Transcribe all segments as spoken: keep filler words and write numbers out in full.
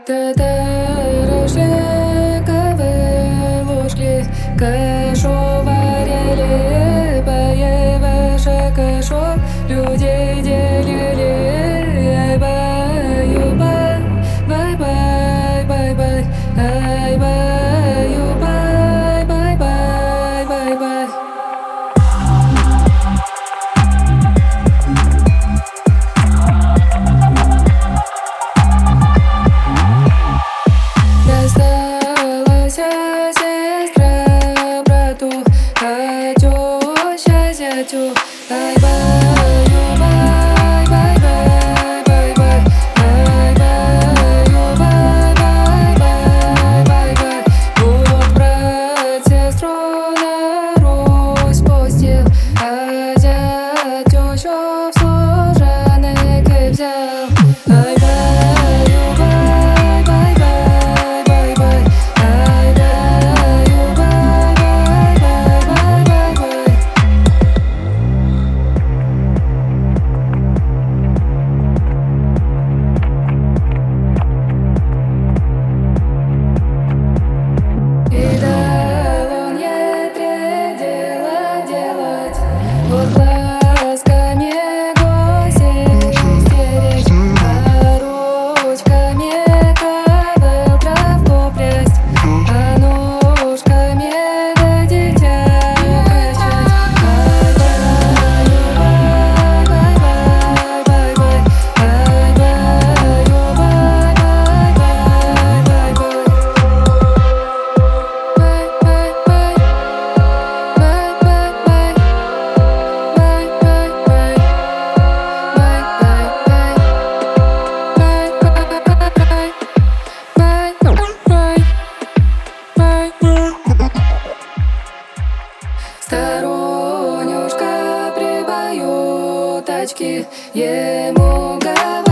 Татарошековые ложки, кашо варили, боеваша кашо, людей делили. Ай-бай-ю-бай, бай-бай, бай-бай, ай-бай-ю-бай, бай-бай, бай-бай. Сестра брату, а теща зятю. Ай-бай-ю-бай, бай-бай, бай-бай, ай-бай-ю-бай, бай-бай, бай-бай. Вот брат сестру на Русь пустил, а зять тещу в служанки взял. Ай-бай-ю-бай, бай-бай, бай-бай, вот глазками гостей стеречь, а ручками кобыл травку прясть, а ножками до дитя качать. Ай-бай-ю-бай, бай-бай, бай-бай, ай-бай-ю-бай, бай-бай, Сторонюшка прибают очки, ему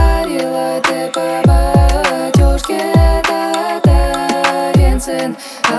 говорила: ты по батюшке татарин сын.